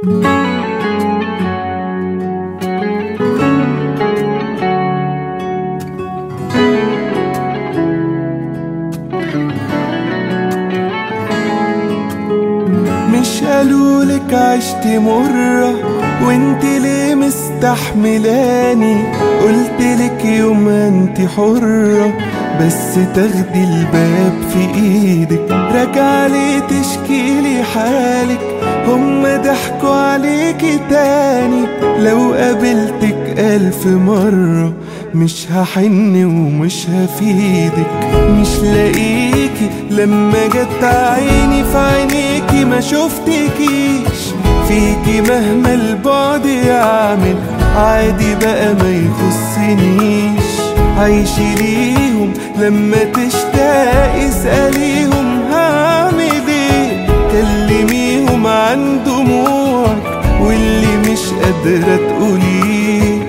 مش قالولك عشت مرة وانت ليه مستحملاني؟ قلتلك يوم انت حرة بس تاخدي الباب في ايدك، راجعلي تشكيلي حالك، هما ضحكوا عليكي تاني. لو قابلتك 1000 مرة مش هحن ومش هفيدك، مش لاقيكي لما جت عيني في عينيكي ما شفتكيش. فيكي مهما البعد يعمل عادي بقى ما يخصنيش. عيشي ليهم لما تشتاقي اسأليهم هعمل ايه، كلميهم عن دموعك واللي مش قادرة تقوليه.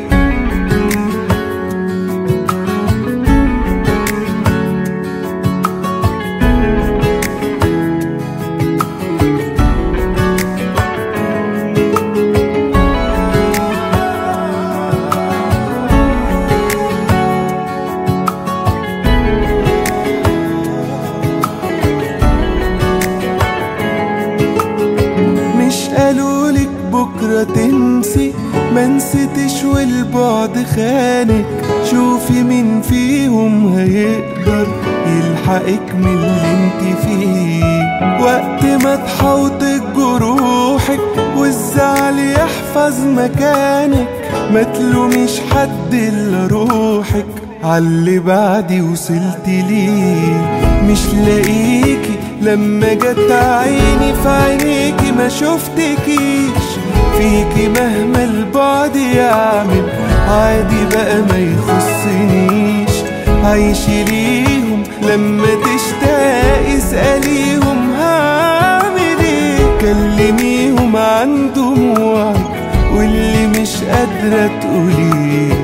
قالولك بكرة تنسي ما نسيتش والبعد خانك. شوفي مين فيهم هيقدر يلحقك من اللي انت فيه، وقت ما تحوطك جروحك والزعل يحفظ مكانك. ما تلوميش حد الا روحك عاللي بعدي وصلت ليه. مش لاقيكي لما جت عيني في عينيكي ما شفتكيش. فيكي مهما البعد يعمل عادي بقى ما يخصنيش. عيشي ليهم لما تشتاقي اسأليهم هعمل ايه، كلميهم عن دموعك واللي مش قادرة تقوليه.